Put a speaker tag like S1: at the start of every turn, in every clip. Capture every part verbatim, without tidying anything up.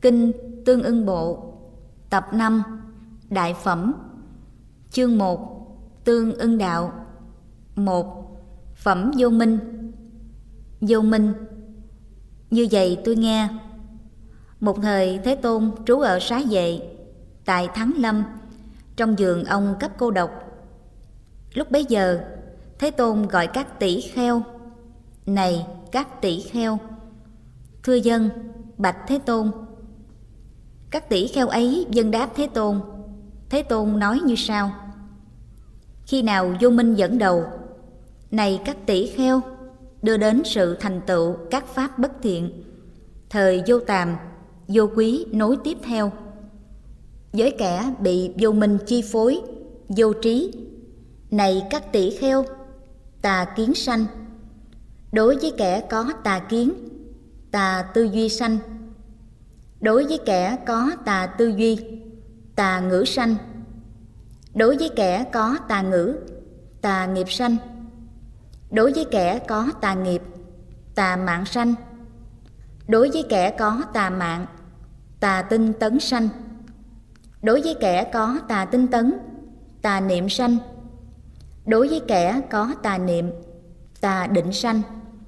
S1: Kinh Tương Ưng Bộ, tập năm, Đại Phẩm, chương một, Tương Ưng Đạo. Một. Phẩm vô minh. Vô minh. Như vậy tôi nghe. Một thời Thế Tôn trú ở Xá Vệ, tại Thắng Lâm, trong vườn ông cấp cô độc. Lúc bấy giờ, Thế Tôn gọi các tỷ kheo: Này các tỷ kheo! Thưa dân, bạch Thế Tôn. Các tỷ kheo ấy vâng đáp Thế Tôn. Thế Tôn nói như sau: Khi nào vô minh dẫn đầu, này các tỷ kheo, đưa đến sự thành tựu các pháp bất thiện, thời vô tàm, vô quý nối tiếp theo. Với kẻ bị vô minh chi phối, vô trí, này các tỷ kheo, tà kiến sanh. Đối với kẻ có tà kiến, tà tư duy sanh. Đối với kẻ có tà tư duy, tà ngữ sanh. Đối với kẻ có tà ngữ, tà nghiệp sanh. Đối với kẻ có tà nghiệp, tà mạng sanh. Đối với kẻ có tà mạng, tà tinh tấn sanh. Đối với kẻ có tà tinh tấn, tà niệm sanh. Đối với kẻ có tà niệm, tà định sanh.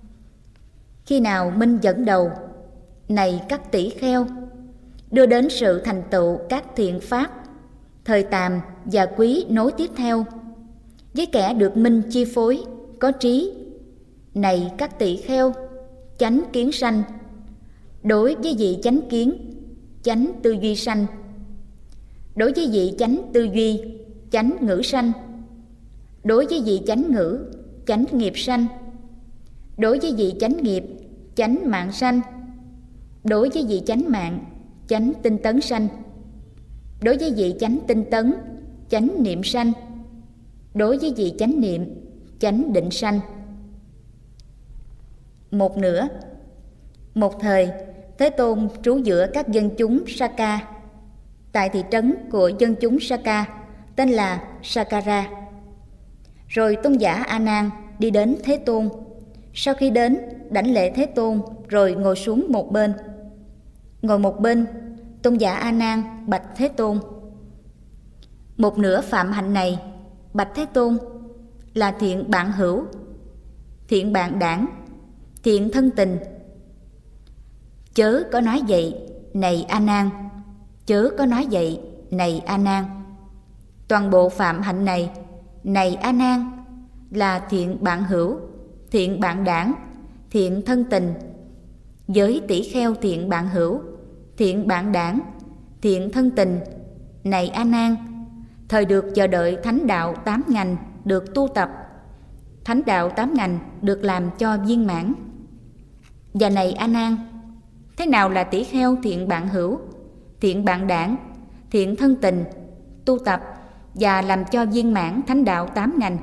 S1: Khi nào minh dẫn đầu, này các tỷ kheo, đưa đến sự thành tựu các thiện pháp, thời tàm và quý nối tiếp theo. Với kẻ được minh chi phối, có trí, này các tỷ kheo, chánh kiến sanh. Đối với vị chánh kiến, chánh tư duy sanh. Đối với vị chánh tư duy, chánh ngữ sanh. Đối với vị chánh ngữ, chánh nghiệp sanh. Đối với vị chánh nghiệp, chánh mạng sanh. Đối với vị chánh mạng, chánh tinh tấn sanh. Đối với vị chánh tinh tấn, chánh niệm sanh. Đối với vị chánh niệm, chánh định sanh. Một nữa. Một thời, Thế Tôn trú giữa các dân chúng Saka, tại thị trấn của dân chúng Saka tên là Sakara. Rồi tôn giả A Nan đi đến Thế Tôn. Sau khi đến, đảnh lễ Thế Tôn rồi ngồi xuống một bên. Ngồi một bên, tôn giả A Nan bạch Thế Tôn: Một nửa phạm hạnh này, bạch Thế Tôn, là thiện bạn hữu, thiện bạn đảng, thiện thân tình. Chớ có nói vậy, này A Nan, chớ có nói vậy, này A Nan. Toàn bộ phạm hạnh này, này A Nan, là thiện bạn hữu, thiện bạn đảng, thiện thân tình. Với tỷ kheo thiện bạn hữu, thiện bạn đảng, thiện thân tình, này A Nan, thời được chờ đợi thánh đạo tám ngành được tu tập, thánh đạo tám ngành được làm cho viên mãn. Và này A Nan, thế nào là tỷ kheo thiện bạn hữu, thiện bạn đảng, thiện thân tình, tu tập và làm cho viên mãn thánh đạo tám ngành?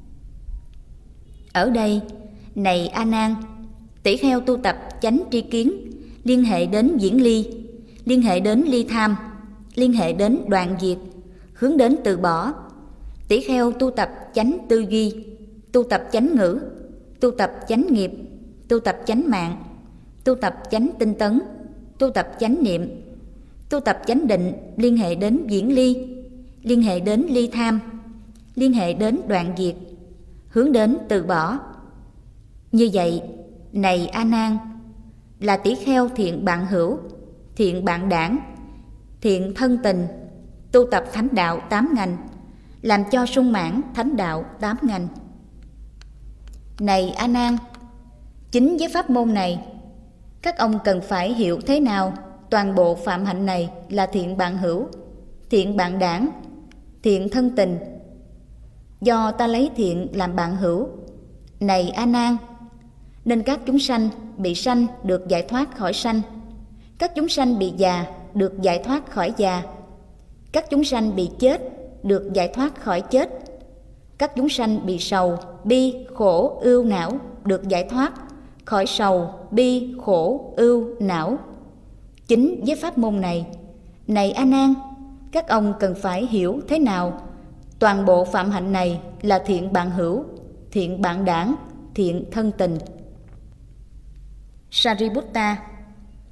S1: Ở đây, này A Nan, tỷ kheo tu tập chánh tri kiến, liên hệ đến viễn ly, liên hệ đến ly tham, liên hệ đến đoạn diệt, hướng đến từ bỏ. Tỷ kheo tu tập chánh tư duy, tu tập chánh ngữ, tu tập chánh nghiệp, tu tập chánh mạng, tu tập chánh tinh tấn, tu tập chánh niệm, tu tập chánh định, liên hệ đến viễn ly, liên hệ đến ly tham, liên hệ đến đoạn diệt, hướng đến từ bỏ. Như vậy, này A Nan, là tỷ kheo thiện bạn hữu, thiện bạn đảng, thiện thân tình, tu tập thánh đạo tám ngành, làm cho sung mãn thánh đạo tám ngành. Này A Nan, chính với pháp môn này, các ông cần phải hiểu thế nào toàn bộ phạm hạnh này là thiện bạn hữu, thiện bạn đảng, thiện thân tình. Do ta lấy thiện làm bạn hữu, này A Nan, nên các chúng sanh bị sanh được giải thoát khỏi sanh, các chúng sanh bị già được giải thoát khỏi già, các chúng sanh bị chết được giải thoát khỏi chết, các chúng sanh bị sầu, bi, khổ, ưu, não được giải thoát khỏi sầu, bi, khổ, ưu, não. Chính với pháp môn này, này A Nan, các ông cần phải hiểu thế nào toàn bộ phạm hạnh này là thiện bạn hữu, thiện bạn đảng, thiện thân tình. Sariputta: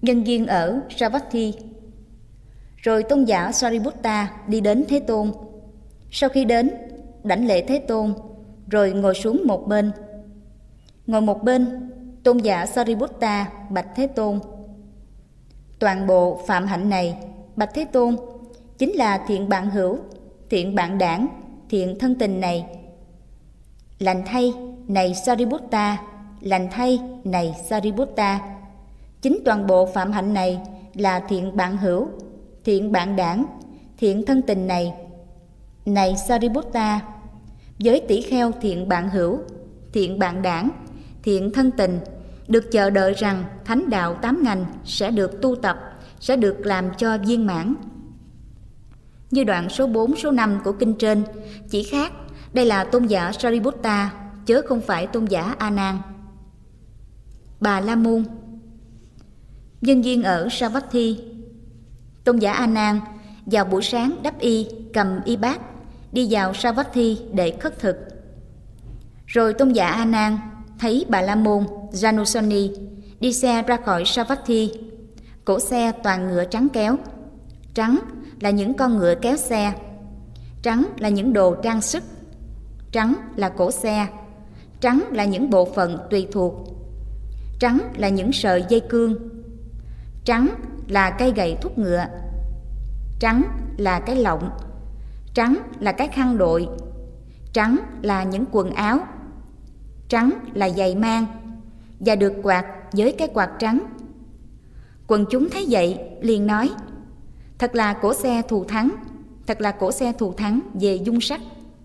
S1: nhân duyên ở Savatthi. Rồi tôn giả Sariputta đi đến Thế Tôn. Sau khi đến, đảnh lễ Thế Tôn, rồi ngồi xuống một bên. Ngồi một bên, tôn giả Sariputta bạch Thế Tôn: toàn bộ phạm hạnh này, bạch Thế Tôn, chính là thiện bạn hữu, thiện bạn đảng, thiện thân tình này. Lành thay, này Sariputta, lành thay, này Sariputta, chính toàn bộ phạm hạnh này là thiện bạn hữu, thiện bạn đảng, thiện thân tình này. Này Sariputta, với tỷ kheo thiện bạn hữu, thiện bạn đảng, thiện thân tình, được chờ đợi rằng thánh đạo tám ngành sẽ được tu tập, sẽ được làm cho viên mãn. Như đoạn số bốn, số năm của kinh trên, chỉ khác đây là tôn giả Sariputta, chớ không phải tôn giả A Nan. Bà La Môn. Nhân duyên ở Savatthi. Tôn giả A Nan vào buổi sáng đắp y, cầm y bát, đi vào Savatthi để khất thực. Rồi tôn giả A Nan thấy Bà La Môn Janusani đi xe ra khỏi Savatthi. Cổ xe toàn ngựa trắng kéo. Trắng là những con ngựa kéo xe, trắng là những đồ trang sức, trắng là cổ xe, trắng là những bộ phận tùy thuộc, trắng là những sợi dây cương, trắng là cây gậy thúc ngựa, trắng là cái lọng, trắng là cái khăn đội, trắng là những quần áo, trắng là giày mang, và được quạt với cái quạt trắng. Quần chúng thấy vậy liền nói: thật là cỗ xe thù thắng, thật là cỗ xe thù thắng về dung sắc.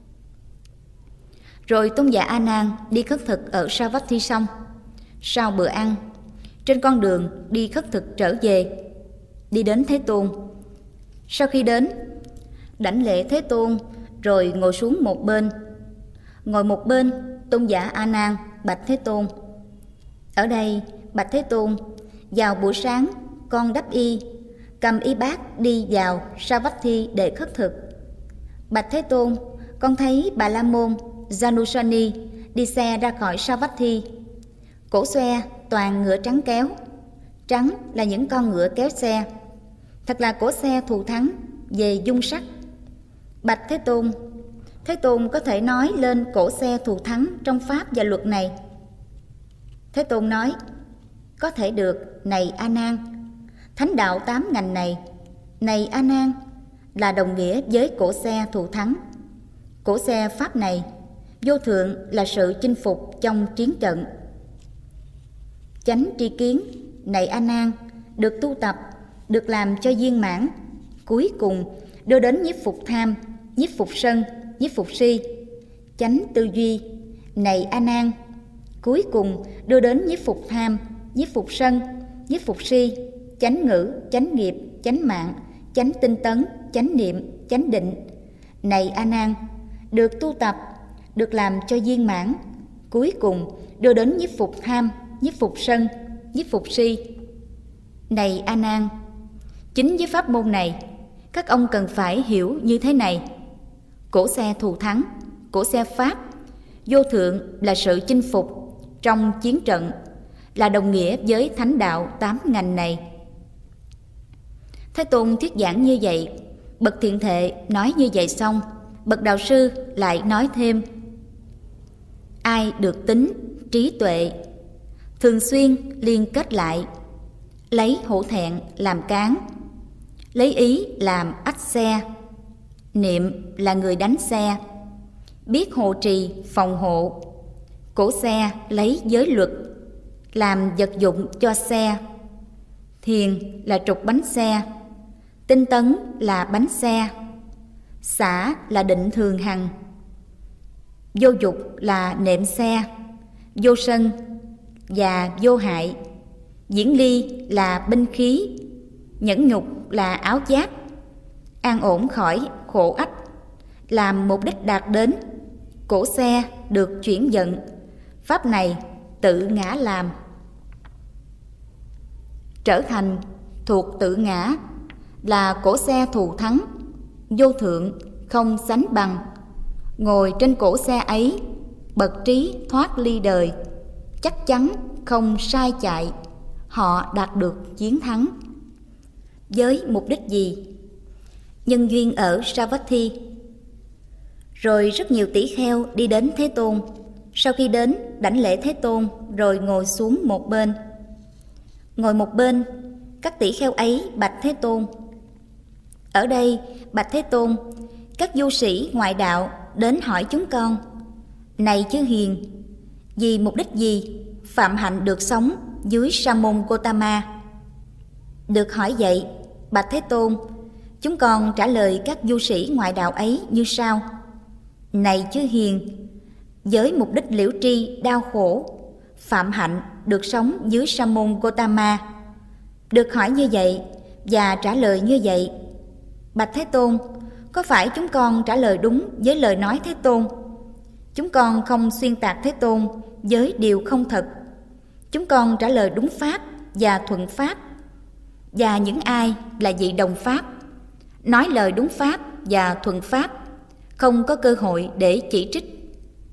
S1: Rồi tôn giả A Nan đi khất thực ở Savatthi xong. Sau bữa ăn, trên con đường đi khất thực trở về, đi đến Thế Tôn. Sau khi đến, đảnh lễ Thế Tôn, rồi ngồi xuống một bên. Ngồi một bên, tôn giả A Nan bạch Thế Tôn: ở đây, bạch Thế Tôn, vào buổi sáng con đắp y, cầm y bát đi vào Savatthi để khất thực. Bạch Thế Tôn, con thấy Bà La Môn Janusani đi xe ra khỏi Savatthi. Cổ xe toàn ngựa trắng kéo, trắng là những con ngựa kéo xe, thật là cỗ xe thù thắng về dung sắc. Bạch Thế Tôn, Thế Tôn có thể nói lên cỗ xe thù thắng trong pháp và luật này? Thế Tôn nói: có thể được, này A Nan. Thánh đạo tám ngành này, này A Nan, là đồng nghĩa với cỗ xe thù thắng. Cỗ xe pháp này vô thượng là sự chinh phục trong chiến trận. Chánh tri kiến, này A Nan, được tu tập, được làm cho viên mãn, cuối cùng đưa đến nhiếp phục tham, nhiếp phục sân, nhiếp phục si. Chánh tư duy, này A Nan, cuối cùng đưa đến nhiếp phục tham, nhiếp phục sân, nhiếp phục si. Chánh ngữ, chánh nghiệp, chánh mạng, chánh tinh tấn, chánh niệm, chánh định. Này A Nan, được tu tập, được làm cho viên mãn, cuối cùng đưa đến nhiếp phục tham, nhiếp phục sân, nhiếp phục si. Này A Nan, chính với pháp môn này, các ông cần phải hiểu như thế này: cỗ xe thù thắng, cỗ xe pháp, vô thượng là sự chinh phục trong chiến trận, là đồng nghĩa với thánh đạo tám ngành này. Thế Tôn thuyết giảng như vậy. Bậc thiện thệ nói như vậy xong, bậc đạo sư lại nói thêm: ai được tính, trí tuệ, thường xuyên liên kết lại, lấy hổ thẹn làm cán, lấy ý làm ách xe, niệm là người đánh xe, biết hộ trì phòng hộ, cổ xe lấy giới luật, làm vật dụng cho xe, thiền là trục bánh xe, tinh tấn là bánh xe, xả là định thường hằng, vô dục là nệm xe, vô sân và vô hại, diễn ly là binh khí, nhẫn nhục là áo giáp, an ổn khỏi khổ ách, làm mục đích đạt đến, cổ xe được chuyển vận, pháp này tự ngã làm. Trở thành thuộc tự ngã là cỗ xe thù thắng, vô thượng không sánh bằng. Ngồi trên cỗ xe ấy, bậc trí thoát ly đời, chắc chắn không sai chạy, họ đạt được chiến thắng. Với mục đích gì? Nhân duyên ở Savatthi. Rồi rất nhiều tỷ kheo đi đến Thế Tôn. Sau khi đến, đảnh lễ Thế Tôn rồi ngồi xuống một bên. Ngồi một bên, các tỷ kheo ấy bạch Thế Tôn. Ở đây, bạch Thế Tôn, các du sĩ ngoại đạo đến hỏi chúng con: này chư hiền, vì mục đích gì Phạm Hạnh được sống dưới Sa môn Gotama? Được hỏi vậy, bạch Thế Tôn, chúng con trả lời các du sĩ ngoại đạo ấy như sau: này chư hiền, với mục đích liễu tri đau khổ, Phạm Hạnh được sống dưới Sa môn Gotama. Được hỏi như vậy và trả lời như vậy, bạch Thế Tôn, có phải chúng con trả lời đúng với lời nói Thế Tôn? Chúng con không xuyên tạc Thế Tôn với điều không thật. Chúng con trả lời đúng pháp và thuận pháp. Và những ai là vị đồng pháp, nói lời đúng pháp và thuận pháp, không có cơ hội để chỉ trích.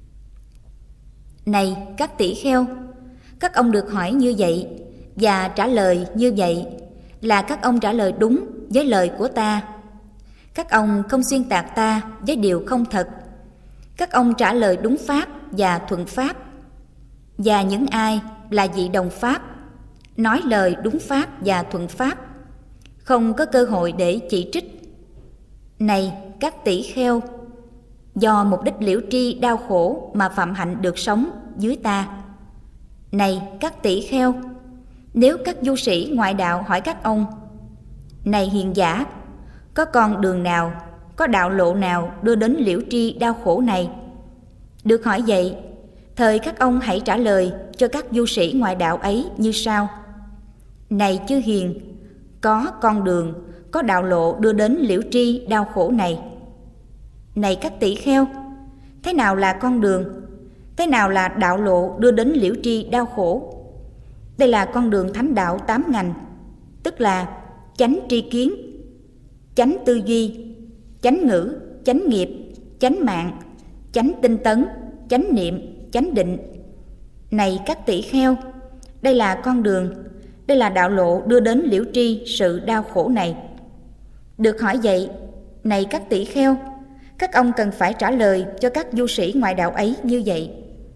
S1: Này các tỷ kheo, các ông được hỏi như vậy và trả lời như vậy là các ông trả lời đúng với lời của ta. Các ông không xuyên tạc ta với điều không thật. Các ông trả lời đúng pháp và thuận pháp. Và những ai là vị đồng pháp, nói lời đúng pháp và thuận pháp, không có cơ hội để chỉ trích. Này các tỷ kheo, do mục đích liễu tri đau khổ mà Phạm Hạnh được sống dưới ta. Này các tỷ kheo, nếu các du sĩ ngoại đạo hỏi các ông: này hiền giả, có con đường nào, có đạo lộ nào đưa đến liễu tri đau khổ này? Được hỏi vậy, thời các ông hãy trả lời cho các du sĩ ngoại đạo ấy như sau: này chư hiền, có con đường, có đạo lộ đưa đến liễu tri đau khổ này. Này các tỷ kheo, thế nào là con đường? Thế nào là đạo lộ đưa đến liễu tri đau khổ? Đây là con đường thánh đạo tám ngành, tức là chánh tri kiến, chánh tư duy, chánh ngữ, chánh nghiệp, chánh mạng, chánh tinh tấn, chánh niệm, chánh định. Này các tỷ kheo, đây là con đường, đây là đạo lộ đưa đến liễu tri sự đau khổ này. Được hỏi vậy, này các tỷ kheo, các ông cần phải trả lời cho các du sĩ ngoại đạo ấy như vậy.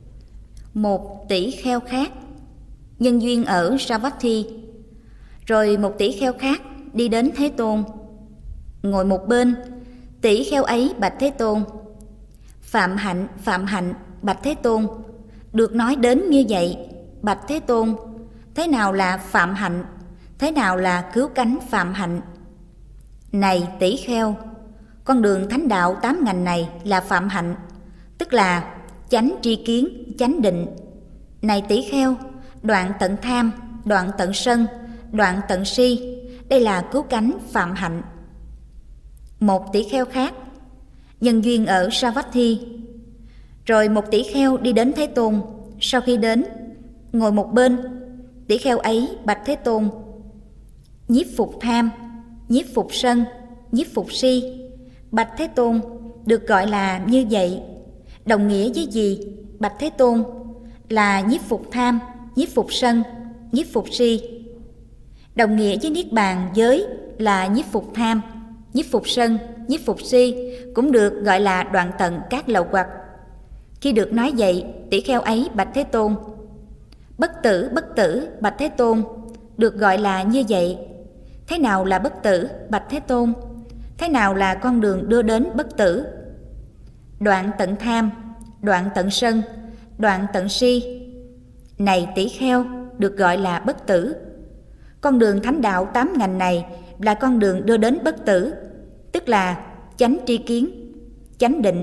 S1: Một tỷ kheo khác, nhân duyên ở Savatthi. Rồi một tỷ kheo khác đi đến Thế Tôn. Ngồi một bên, tỷ kheo ấy bạch Thế Tôn: Phạm Hạnh, Phạm Hạnh, bạch Thế Tôn. Được nói đến như vậy, bạch Thế Tôn, thế nào là Phạm Hạnh? Thế nào là cứu cánh Phạm Hạnh? Này tỷ kheo, con đường thánh đạo tám ngành này là Phạm Hạnh, tức là chánh tri kiến, chánh định. Này tỷ kheo, đoạn tận tham, đoạn tận sân, đoạn tận si, đây là cứu cánh Phạm Hạnh. Một tỷ kheo khác, nhân duyên ở Savatthi. Rồi một tỷ kheo đi đến Thế Tôn. Sau khi đến, ngồi một bên, tỷ kheo ấy bạch Thế Tôn: nhiếp phục tham, nhiếp phục sân, nhiếp phục si. Bạch Thế Tôn, được gọi là như vậy đồng nghĩa với gì? Bạch Thế Tôn, là nhiếp phục tham, nhiếp phục sân, nhiếp phục si. Đồng nghĩa với niết bàn giới là nhiếp phục tham, nhiếp phục sân, nhiếp phục si, cũng được gọi là đoạn tận các lậu hoặc. Khi được nói vậy, tỷ kheo ấy bạch Thế Tôn: bất tử, bất tử, bạch Thế Tôn, được gọi là như vậy. Thế nào là bất tử, bạch Thế Tôn? Thế nào là con đường đưa đến bất tử? Đoạn tận tham, đoạn tận sân, đoạn tận si. Này tỷ kheo, được gọi là bất tử. Con đường thánh đạo tám ngành này là con đường đưa đến bất tử, tức là chánh tri kiến, chánh định.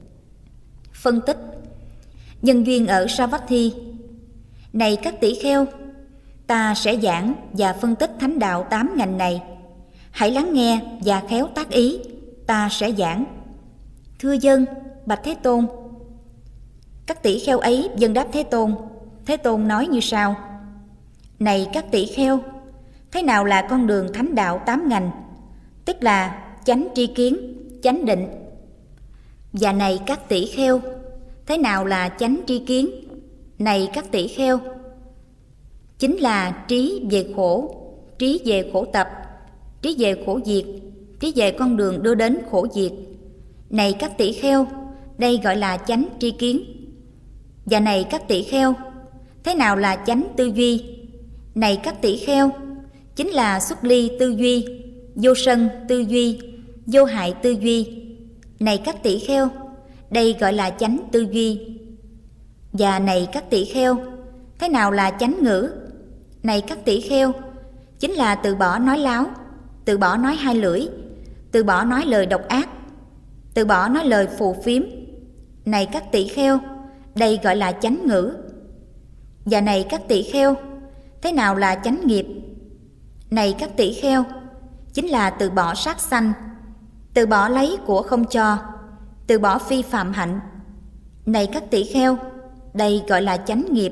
S1: Phân tích. Nhân duyên ở Savatthi. Này các tỷ kheo, ta sẽ giảng và phân tích thánh đạo tám ngành này. Hãy lắng nghe và khéo tác ý, ta sẽ giảng. Thưa dân, bạch Thế Tôn. Các tỷ kheo ấy dân đáp Thế Tôn. Thế Tôn nói như sau: này các tỷ kheo, thế nào là con đường thánh đạo tám ngành, tức là chánh tri kiến, chánh định? Và này các tỷ kheo, thế nào là chánh tri kiến? Này các tỷ kheo, chính là trí về khổ, trí về khổ tập, trí về khổ diệt, trí về con đường đưa đến khổ diệt. Này các tỷ kheo, đây gọi là chánh tri kiến. Và này các tỷ kheo, thế nào là chánh tư duy? Này các tỷ kheo, chính là xuất ly tư duy, vô sân tư duy, vô hại tư duy. Này các tỷ kheo, đây gọi là chánh tư duy. Và này các tỷ kheo, thế nào là chánh ngữ? Này các tỷ kheo, chính là từ bỏ nói láo, từ bỏ nói hai lưỡi, từ bỏ nói lời độc ác, từ bỏ nói lời phù phiếm. Này các tỷ kheo, đây gọi là chánh ngữ. Và này các tỷ kheo, thế nào là chánh nghiệp? Này các tỷ kheo, chính là từ bỏ sát sanh, từ bỏ lấy của không cho, từ bỏ phi phạm hạnh. Này các tỷ kheo, đây gọi là chánh nghiệp.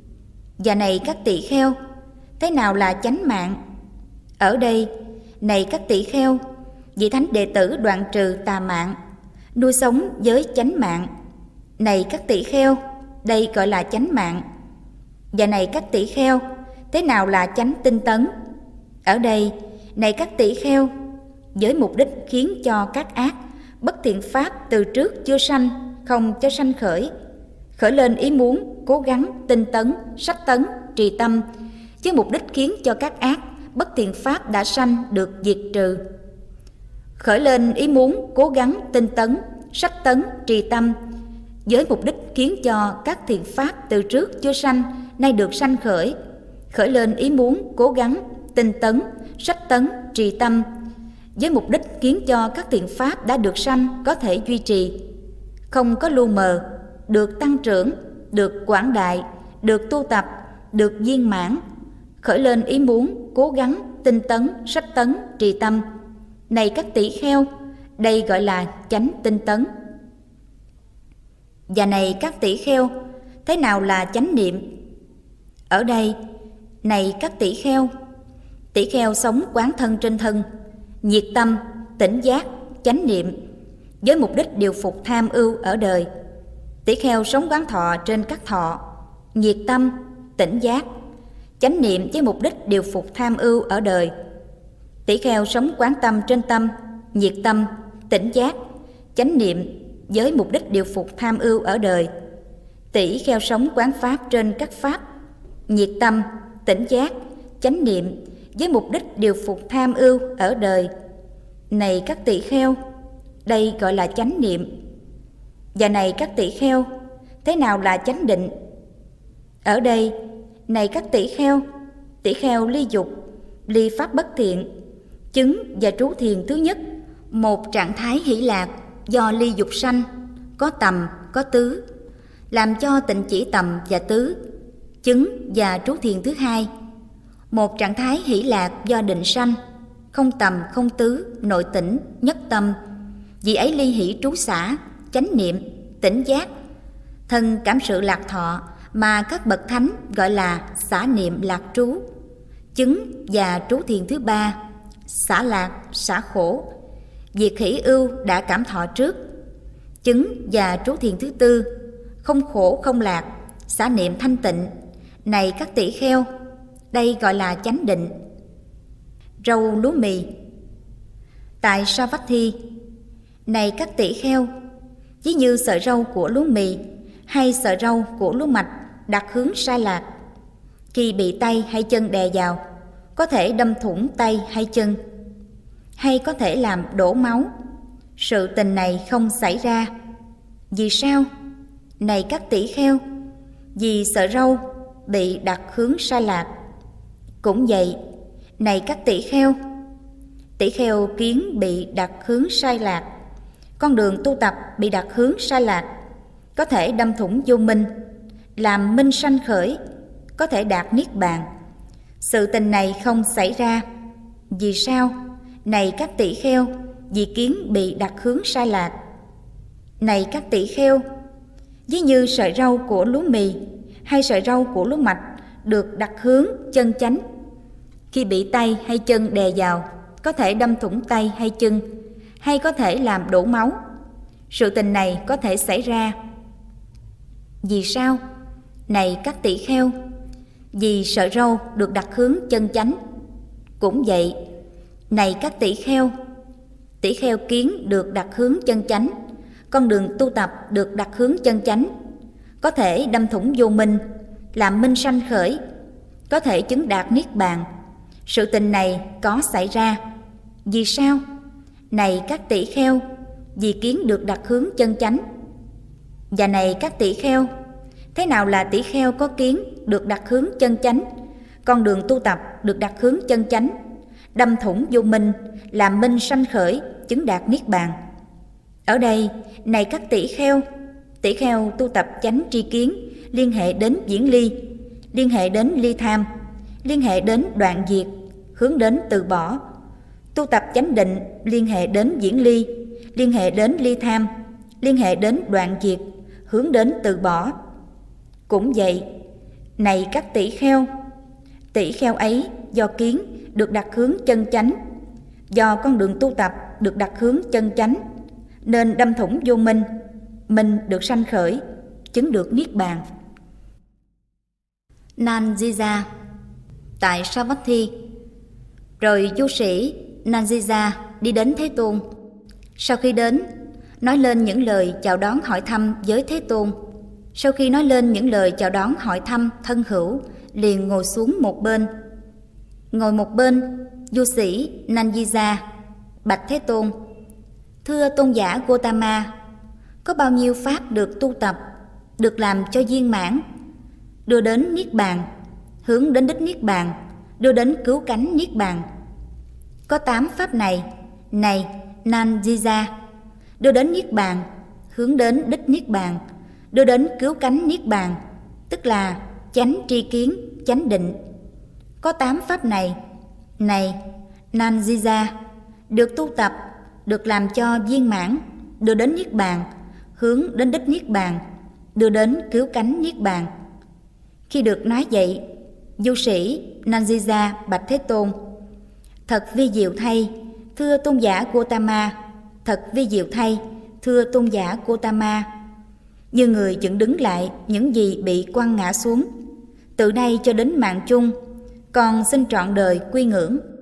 S1: Và này các tỷ kheo, thế nào là chánh mạng? Ở đây, này các tỷ kheo, vị thánh đệ tử đoạn trừ tà mạng, nuôi sống với chánh mạng. Này các tỷ kheo, đây gọi là chánh mạng. Và này các tỷ kheo, thế nào là chánh tinh tấn? Ở đây, này các tỷ kheo, với mục đích khiến cho các ác, bất thiện pháp từ trước chưa sanh, không cho sanh khởi, khởi lên ý muốn, cố gắng, tinh tấn, sách tấn, trì tâm, với mục đích khiến cho các ác, bất thiện pháp đã sanh được diệt trừ. Khởi lên ý muốn, cố gắng, tinh tấn, sách tấn, trì tâm, với mục đích khiến cho các thiện pháp từ trước chưa sanh, nay được sanh khởi, khởi lên ý muốn, cố gắng, tinh tấn, sách tấn, trì tâm, với mục đích khiến cho các thiện pháp đã được sanh có thể duy trì, không có lu mờ, được tăng trưởng, được quảng đại, được tu tập, được viên mãn, khởi lên ý muốn, cố gắng, tinh tấn, sách tấn, trì tâm. Này các tỷ kheo, đây gọi là chánh tinh tấn. Và này các tỷ kheo, thế nào là chánh niệm? Ở đây, này các tỷ kheo, tỷ kheo sống quán thân trên thân, nhiệt tâm, tỉnh giác, chánh niệm, với mục đích điều phục tham ưu ở đời. Tỷ kheo sống quán thọ trên các thọ, nhiệt tâm, tỉnh giác, chánh niệm với mục đích điều phục tham ưu ở đời. Tỷ kheo sống quán tâm trên tâm, nhiệt tâm, tỉnh giác, chánh niệm với mục đích điều phục tham ưu ở đời. Tỷ kheo sống quán pháp trên các pháp, nhiệt tâm, tỉnh giác, chánh niệm với mục đích điều phục tham ưu ở đời. Này các tỷ kheo, đây gọi là chánh niệm. Và này các tỷ kheo, thế nào là chánh định? Ở đây, này các tỷ kheo, tỷ kheo ly dục, ly pháp bất thiện, chứng và trú thiền thứ nhất, một trạng thái hỷ lạc do ly dục sanh, có tầm, có tứ, làm cho tịnh chỉ tầm và tứ, chứng và trú thiền thứ hai, một trạng thái hỷ lạc do định sanh, không tầm, không tứ, nội tỉnh, nhất tâm, vì ấy ly hỷ trú xả, chánh niệm, tỉnh giác, thân cảm sự lạc thọ mà các bậc thánh gọi là xả niệm lạc trú, chứng và trú thiền thứ ba, xả lạc, xả khổ, việc hỷ ưu đã cảm thọ trước, chứng và trú thiền thứ tư, không khổ không lạc, xả niệm thanh tịnh. Này các tỷ kheo, đây gọi là chánh định. Rau lúa mì tại Savatthi. Này các tỷ kheo, ví như sợi rau của lúa mì hay sợi rau của lúa mạch đặt hướng sai lạc, khi bị tay hay chân đè vào, có thể đâm thủng tay hay chân, hay có thể làm đổ máu. Sự tình này không xảy ra. Vì sao? Này các tỷ kheo, vì sợi rau bị đặt hướng sai lạc. Cũng vậy, này các tỷ kheo, tỷ kheo kiến bị đặt hướng sai lạc, con đường tu tập bị đặt hướng sai lạc, có thể đâm thủng vô minh, làm minh sanh khởi, có thể đạt niết bàn. Sự tình này không xảy ra. Vì sao? Này các tỷ kheo, vì kiến bị đặt hướng sai lạc. Này các tỷ kheo, ví như sợi rau của lúa mì hay sợi rau của lúa mạch được đặt hướng chân chánh, khi bị tay hay chân đè vào, có thể đâm thủng tay hay chân, hay có thể làm đổ máu. Sự tình này có thể xảy ra. Vì sao? Này các tỷ kheo, vì sợi râu được đặt hướng chân chánh. Cũng vậy, này các tỷ kheo, tỷ kheo kiến được đặt hướng chân chánh, con đường tu tập được đặt hướng chân chánh, có thể đâm thủng vô minh, làm minh sanh khởi, có thể chứng đạt niết bàn. Sự tình này có xảy ra. Vì sao? Này các tỷ kheo, vì kiến được đặt hướng chân chánh. Và này các tỷ kheo, thế nào là tỷ kheo có kiến được đặt hướng chân chánh, con đường tu tập được đặt hướng chân chánh, đâm thủng vô minh, làm minh sanh khởi, chứng đạt niết bàn? Ở đây, này các tỷ kheo, tỷ kheo tu tập chánh tri kiến, liên hệ đến viễn ly, liên hệ đến ly tham, liên hệ đến đoạn diệt, hướng đến từ bỏ. Tu tập chánh định, liên hệ đến viễn ly, liên hệ đến ly tham, liên hệ đến đoạn diệt, hướng đến từ bỏ. Cũng vậy, này các tỷ kheo, tỷ kheo ấy do kiến được đặt hướng chân chánh, do con đường tu tập được đặt hướng chân chánh, nên đâm thủng vô minh, minh được sanh khởi, chứng được niết bàn. Nandita tại Savatthi. Rồi du sĩ Nandita đi đến Thế Tôn. Sau khi đến, nói lên những lời chào đón hỏi thăm với Thế Tôn. Sau khi nói lên những lời chào đón hỏi thăm thân hữu, liền ngồi xuống một bên. Ngồi một bên, du sĩ Nandita bạch Thế Tôn: Thưa tôn giả Gotama, có bao nhiêu pháp được tu tập, được làm cho viên mãn, đưa đến niết bàn, hướng đến đích niết bàn, đưa đến cứu cánh niết bàn? Có tám pháp này, này Nandita, đưa đến niết bàn, hướng đến đích niết bàn, đưa đến cứu cánh niết bàn, tức là chánh tri kiến, chánh định. Có tám pháp này, này Nandita, được tu tập, được làm cho viên mãn, đưa đến niết bàn, hướng đến đích niết bàn, đưa đến cứu cánh niết bàn. Khi được nói vậy, du sĩ Nandita bạch Thế Tôn: Thật vi diệu thay, thưa tôn giả Gotama, thật vi diệu thay, thưa tôn giả Gotama. Như người dựng đứng lại những gì bị quăng ngã xuống, từ nay cho đến mạng chung, con xin trọn đời quy ngưỡng.